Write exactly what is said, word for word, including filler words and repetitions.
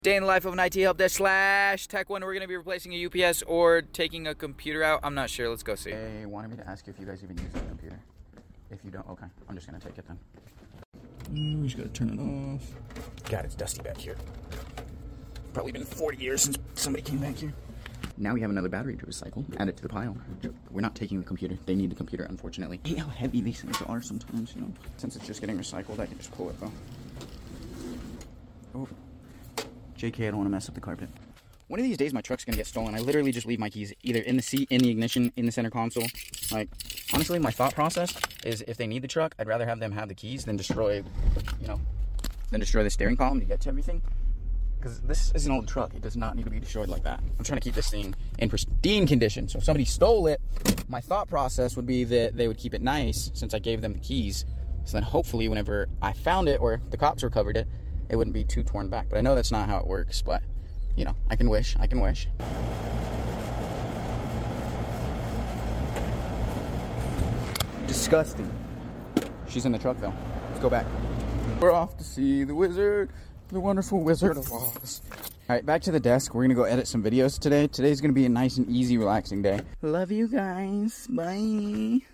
Day in the life of an I T help desk slash tech one. We're going to be replacing a U P S or taking a computer out. I'm not sure. Let's go see. They wanted me to ask you if you guys even use the computer. If you don't, okay. I'm just going to take it then. Mm, we just got to turn it off. God, it's dusty back here. Probably been forty years since somebody came back here. Now we have another battery to recycle. Add it to the pile. We're not taking the computer. They need the computer, unfortunately. Hate how heavy these things are sometimes, you know. Since it's just getting recycled, I can just pull it though. Oh. J K, I don't want to mess up the carpet. One of these days, my truck's going to get stolen. I literally just leave my keys either in the seat, in the ignition, in the center console. Like, honestly, my thought process is if they need the truck, I'd rather have them have the keys than destroy, you know, than destroy the steering column to get to everything. Because this is an old truck. It does not need to be destroyed like that. I'm trying to keep this thing in pristine condition. So if somebody stole it, my thought process would be that they would keep it nice since I gave them the keys. So then hopefully whenever I found it or the cops recovered it, it wouldn't be too torn back. But I know that's not how it works, but, you know, I can wish, I can wish. Disgusting. She's in the truck, though. Let's go back. We're off to see the wizard, the wonderful Wizard of Oz. All right, back to the desk. We're going to go edit some videos today. Today's going to be a nice and easy, relaxing day. Love you guys. Bye.